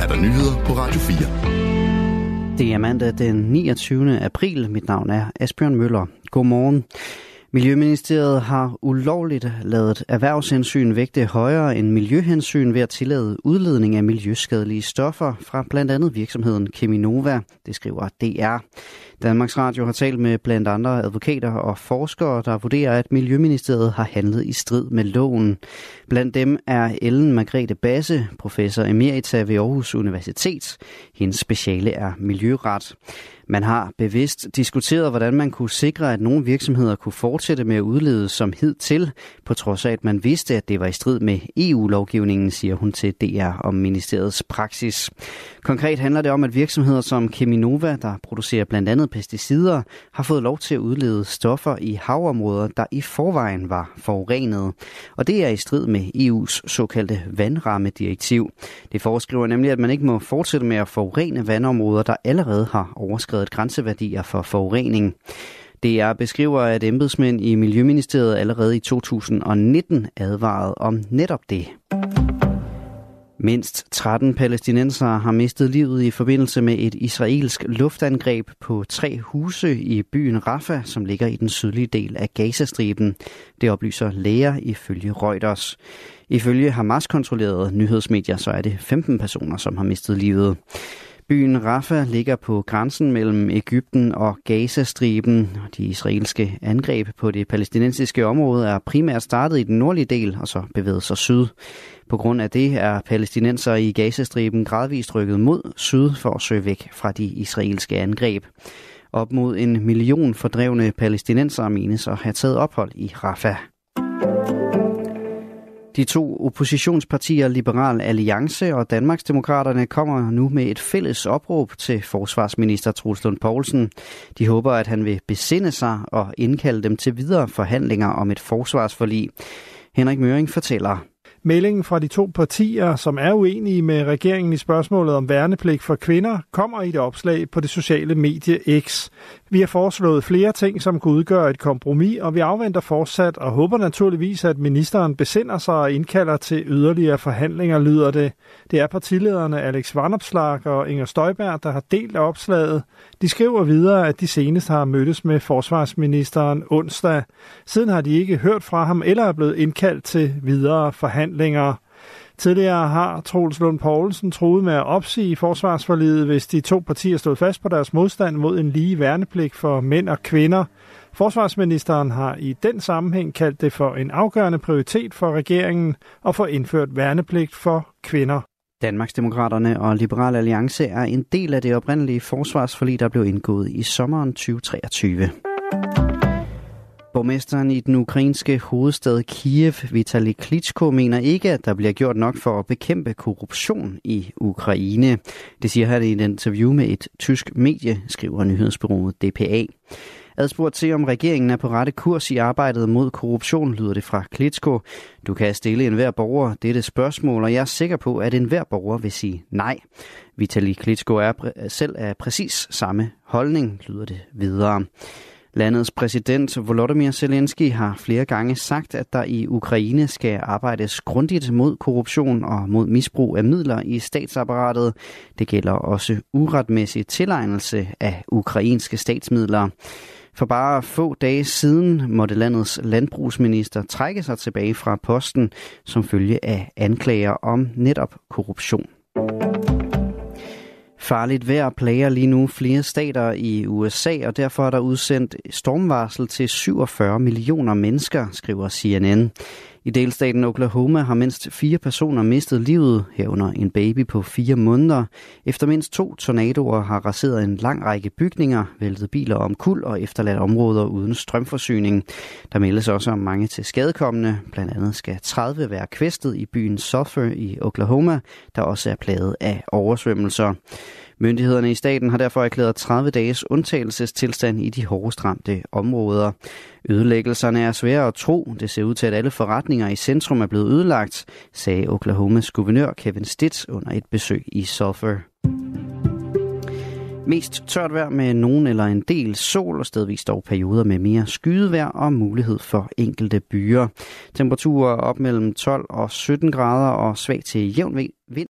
er der nyheder på Radio 4. Det er mandag den 29. april. Mit navn er Asbjørn Møller. Godmorgen. Miljøministeriet har ulovligt ladet erhvervshensyn vægte højere end miljøhensyn ved at tillade udledning af miljøskadelige stoffer fra blandt andet virksomheden Cheminova, det skriver DR. Danmarks Radio har talt med blandt andre advokater og forskere, der vurderer, at Miljøministeriet har handlet i strid med loven. Blandt dem er Ellen Margrethe Basse, professor emerita ved Aarhus Universitet. Hendes speciale er miljøret. Man har bevidst diskuteret, hvordan man kunne sikre, at nogle virksomheder kunne fortsætte med at udlede som hidtil, på trods af, at man vidste, at det var i strid med EU-lovgivningen, siger hun til DR om ministeriets praksis. Konkret handler det om, at virksomheder som Cheminova, der producerer blandt andet pesticider, har fået lov til at udlede stoffer i havområder, der i forvejen var forurenede. Og det er i strid med EU's såkaldte vandrammedirektiv. Det foreskriver nemlig, at man ikke må fortsætte med at forurene vandområder, der allerede har overskredet grænseværdier for forurening. DR beskriver, at embedsmænd i Miljøministeriet allerede i 2019 advarede om netop det. Mindst 13 palæstinensere har mistet livet i forbindelse med et israelsk luftangreb på 3 huse i byen Rafah, som ligger i den sydlige del af Gazastriben. Det oplyser læger ifølge Reuters. Ifølge Hamas-kontrollerede nyhedsmedier, så er det 15 personer, som har mistet livet. Byen Rafah ligger på grænsen mellem Egypten og Gazastriben. De israelske angreb på det palæstinensiske område er primært startet i den nordlige del og så bevæget sig syd. På grund af det er palæstinensere i Gazastriben gradvist rykket mod syd for at søge væk fra de israelske angreb. Op mod 1 million fordrevne palæstinensere menes at have taget ophold i Rafah. De to oppositionspartier, Liberal Alliance og Danmarksdemokraterne, kommer nu med et fælles opråb til forsvarsminister Troels Lund Poulsen. De håber, at han vil besinde sig og indkalde dem til videre forhandlinger om et forsvarsforlig. Henrik Møring fortæller. Meldingen fra de to partier, som er uenige med regeringen i spørgsmålet om værnepligt for kvinder, kommer i et opslag på det sociale medie X. Vi har foreslået flere ting, som kunne udgøre et kompromis, og vi afventer fortsat og håber naturligvis, at ministeren besinder sig og indkalder til yderligere forhandlinger, lyder det. Det er partilederne Alex Vanopslagh og Inger Støjberg, der har delt opslaget. De skriver videre, at de senest har mødtes med forsvarsministeren onsdag. Siden har de ikke hørt fra ham eller er blevet indkaldt til videre forhandlinger. Tidligere har Troels Lund Poulsen truet med at opsige forsvarsforliget, hvis de to partier stod fast på deres modstand mod en lige værnepligt for mænd og kvinder. Forsvarsministeren har i den sammenhæng kaldt det for en afgørende prioritet for regeringen at få indført værnepligt for kvinder. Danmarksdemokraterne og Liberal Alliance er en del af det oprindelige forsvarsforlig, der blev indgået i sommeren 2023. Borgmesteren i den ukrainske hovedstad Kiev, Vitali Klitschko, mener ikke, at der bliver gjort nok for at bekæmpe korruption i Ukraine. Det siger han i et interview med et tysk medie, skriver nyhedsbureauet DPA. Adspurgt til, om regeringen er på rette kurs i arbejdet mod korruption, lyder det fra Klitschko. Du kan stille enhver borger dette spørgsmål, og jeg er sikker på, at enhver borger vil sige nej. Vitali Klitschko er selv af præcis samme holdning, lyder det videre. Landets præsident Volodymyr Zelensky har flere gange sagt, at der i Ukraine skal arbejdes grundigt mod korruption og mod misbrug af midler i statsapparatet. Det gælder også uretmæssig tilegnelse af ukrainske statsmidler. For bare få dage siden måtte landets landbrugsminister trække sig tilbage fra posten som følge af anklager om netop korruption. Farligt vejr plager lige nu flere stater i USA, og derfor er der udsendt stormvarsel til 47 millioner mennesker, skriver CNN. I delstaten Oklahoma har mindst 4 personer mistet livet, herunder en baby på 4 måneder, efter mindst 2 tornadoer har raseret en lang række bygninger, væltet biler omkuld og efterladt områder uden strømforsyning. Der meldes også om mange til skadekommende. Blandt andet skal 30 være kvæstet i byen Sulphur i Oklahoma, der også er plaget af oversvømmelser. Myndighederne i staten har derfor erklæret 30 dages undtagelsestilstand i de hårdest ramte områder. Ødelæggelserne er svære at tro. Det ser ud til, at alle forretninger i centrum er blevet ødelagt, sagde Oklahomas guvernør Kevin Stitt under et besøg i Sulphur. Mest tørt vejr med nogen eller en del sol og stedvis dog perioder med mere skydevejr og mulighed for enkelte byer. Temperaturer op mellem 12 og 17 grader og svag til jævn vind.